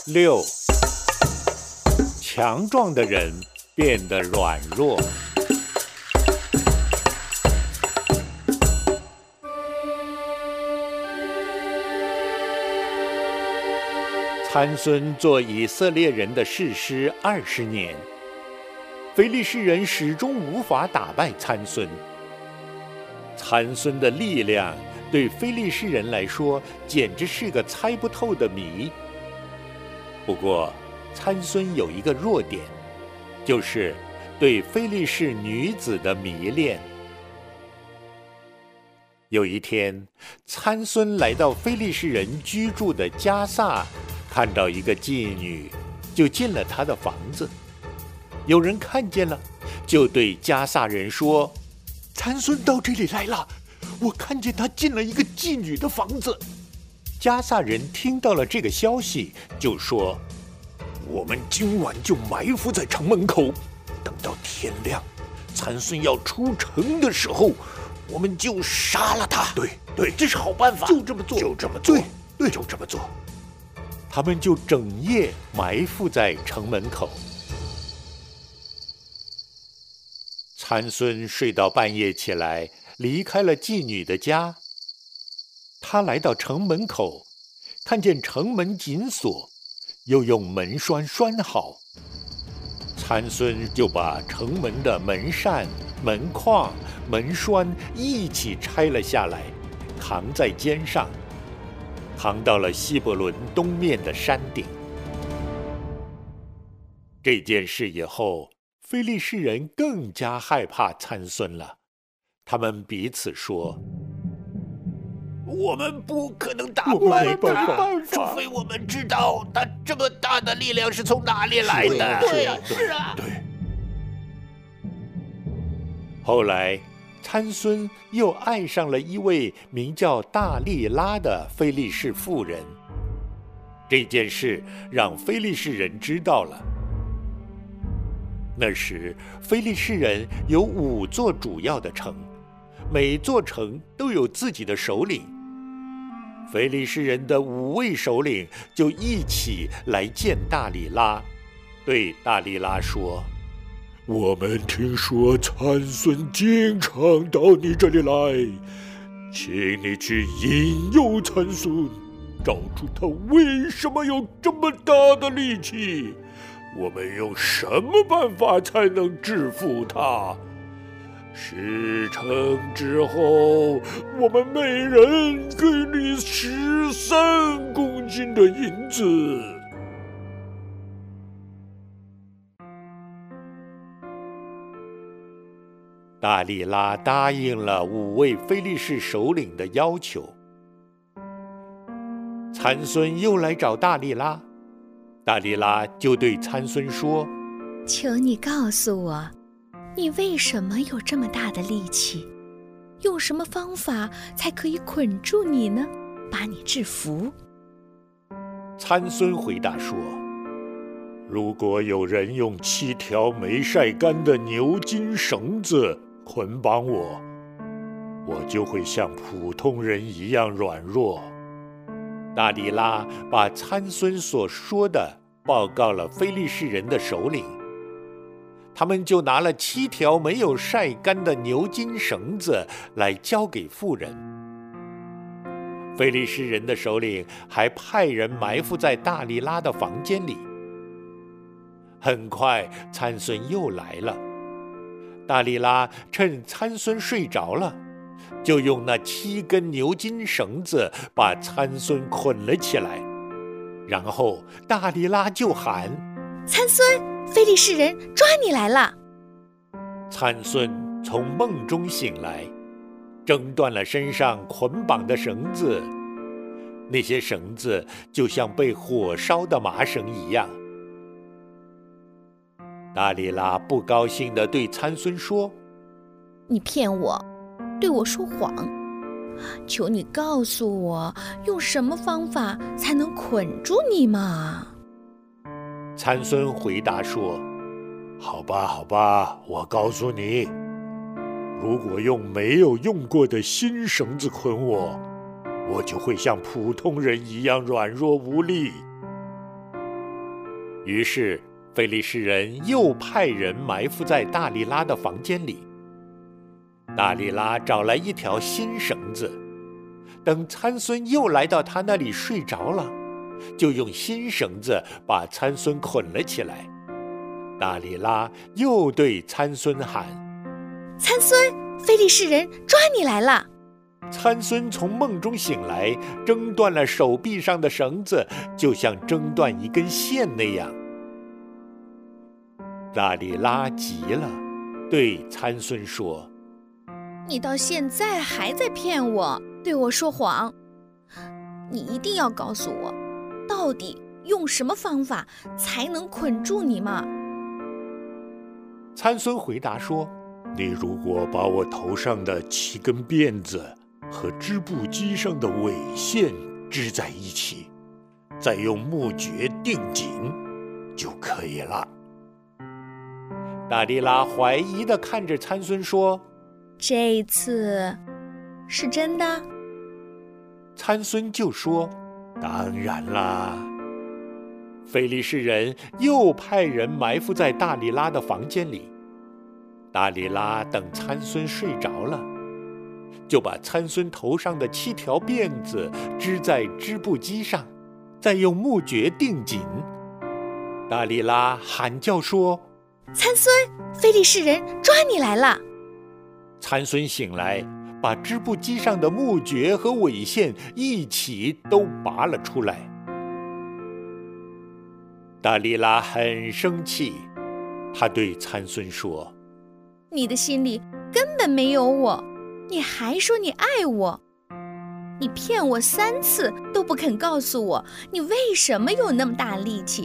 6. 强壮的人变得软弱。参孙做以色列人的士师20年，非利士人始终无法打败参孙。参孙的力量对非利士人来说简直是个猜不透的谜。不过，参孙有一个弱点，就是对非利士女子的迷恋。有一天，参孙来到非利士人居住的迦萨，看到一个妓女，就进了她的房子。有人看见了，就对迦萨人说：“参孙到这里来了，我看见他进了一个妓女的房子。”迦萨人听到了这个消息，就说：“我们今晚就埋伏在城门口，等到天亮，参孙要出城的时候，我们就杀了他。”对，这是好办法，就这么做，对，就这么做。他们就整夜埋伏在城门口。参孙睡到半夜起来，离开了妓女的家。他来到城门口，看见城门紧锁，又用门栓拴好。参孙就把城门的门扇、门框、门栓一起拆了下来，扛在肩上，扛到了希伯伦东面的山顶。这件事以后，非利士人更加害怕参孙了。他们彼此说：“我们不可能打败他，除非我们知道他这么大的力量是从哪里来的。”是啊。后来，参孙又爱上了一位名叫大利拉的非利士妇人。这件事让非利士人知道了。那时，非利士人有5座主要的城，每座城都有自己的首领。非利士人的5位首领就一起来见大利拉，对大利拉说：“我们听说参孙经常到你这里来，请你去引诱参孙，找出他为什么有这么大的力气。我们用什么办法才能制服他？事成之后，我们每人给你13公斤的银子。”大利拉答应了5位非利士首领的要求。参孙又来找大利拉，大利拉就对参孙说：“ 求你告诉我，你为什么有这么大的力气？用什么方法才可以捆住你呢？把你制服？” 参孙回答说：“如果有人用7条没晒干的牛筋绳子捆绑我，我就会像普通人一样软弱。”大利拉把参孙所说的报告了非利士人的首领，他们就拿了7条没有晒干的牛筋绳子来交给妇人。非利士人的首领还派人埋伏在大利拉的房间里。很快，参孙又来了。大利拉趁参孙睡着了，就用那7根牛筋绳子把参孙捆了起来。然后大利拉就喊：“ 参孙，非利士人抓你来了！” 参孙从梦中醒来，挣断了身上捆绑的绳子，那些绳子就像被火烧的麻绳一样。大利拉不高兴地对参孙说：“ 你骗我，对我说谎！求你告诉我，用什么方法才能捆住你嘛？” 参孙回答说：“好吧，我告诉你，如果用没有用过的新绳子捆我，我就会像普通人一样软弱无力。 于是非利士人又派人埋伏在大利拉的房间里。大利拉找来一条新绳子，等参孙又来到他那里睡着了，就用新绳子把参孙捆了起来。大利拉又对参孙喊： 参孙，非利士人抓你来了！ 参孙从梦中醒来，挣断了手臂上的绳子，就像挣断一根线那样。大利拉急了，对参孙说： 你到现在还在骗我，对我说谎。你一定要告诉我，到底用什么方法才能捆住你吗？ 参孙回答说：你如果把我头上的7根辫子和织布机上的尾线织在一起，再用木橛钉紧就可以了。大利拉怀疑地看着参孙说： 这一次是真的？ 参孙就说：当然啦。非利士人又派人埋伏在大利拉的房间里。大利拉等参孙睡着了，就把参孙头上的7条辫子织在织布机上，再用木橛钉紧。大利拉喊叫说： 参孙，非利士人抓你来了！ 参孙醒来，把织布机上的木橛和尾线一起都拔了出来。大利拉很生气，他对参孙说： 你的心里根本没有我，你还说你爱我。你骗我3次都不肯告诉我，你为什么有那么大力气？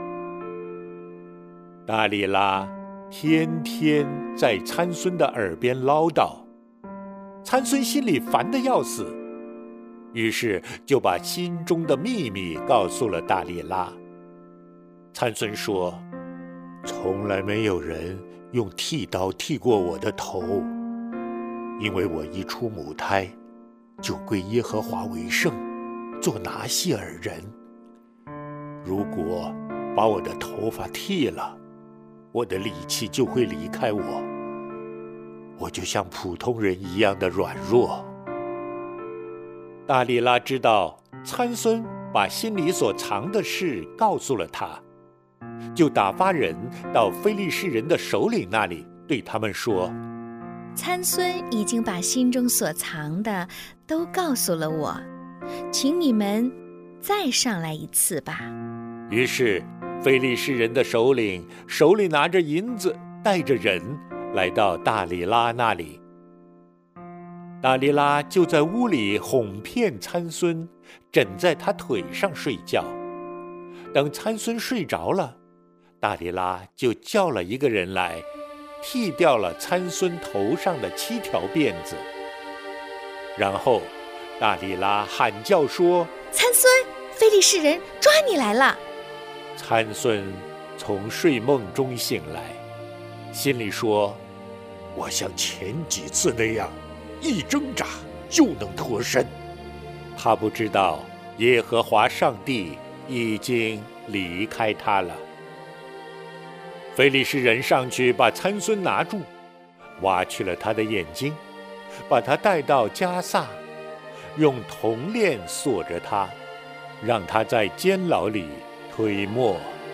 大利拉天天在参孙的耳边唠叨，参孙心里烦得要死，于是就把心中的秘密告诉了大利拉。参孙说：从来没有人用剃刀剃过我的头，因为我一出母胎就归耶和华为圣，做拿细耳人。如果把我的头发剃了，我的力气就会离开我，我就像普通人一样的软弱。大利拉知道参孙把心里所藏的事告诉了他，就打发人到非利士人的首领那里，对他们说： 参孙已经把心中所藏的都告诉了我，请你们再上来一次吧。 于是非利士人的首领手里拿着银子，带着人来到大利拉那里。大利拉就在屋里哄骗参孙，枕在他腿上睡觉。等参孙睡着了，大利拉就叫了一个人来，剃掉了参孙头上的7条辫子。然后大利拉喊叫说： 参孙，非利士人抓你来了！ 参孙从睡梦中醒来，心里说：我像前几次那样，一挣扎就能脱身。他不知道耶和华上帝已经离开他了。非利士人上去把参孙拿住，挖去了他的眼睛，把他带到迦萨，用铜链锁着他，让他在监牢里推磨。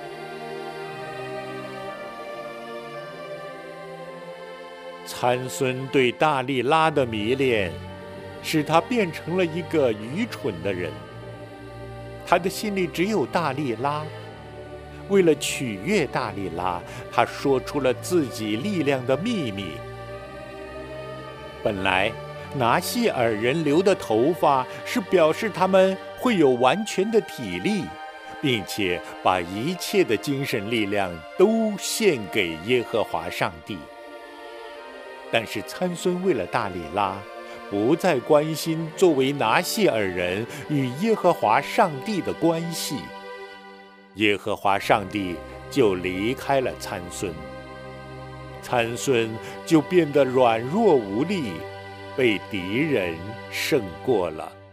参孙对大利拉的迷恋，使他变成了一个愚蠢的人。他的心里只有大利拉。为了取悦大利拉，他说出了自己力量的秘密。本来拿细耳人留的头发是表示他们会有完全的体力，并且把一切的精神力量都献给耶和华上帝。但是参孙为了大利拉，不再关心作为拿细耳人与耶和华上帝的关系，耶和华上帝就离开了参孙，参孙就变得软弱无力，被敌人胜过了。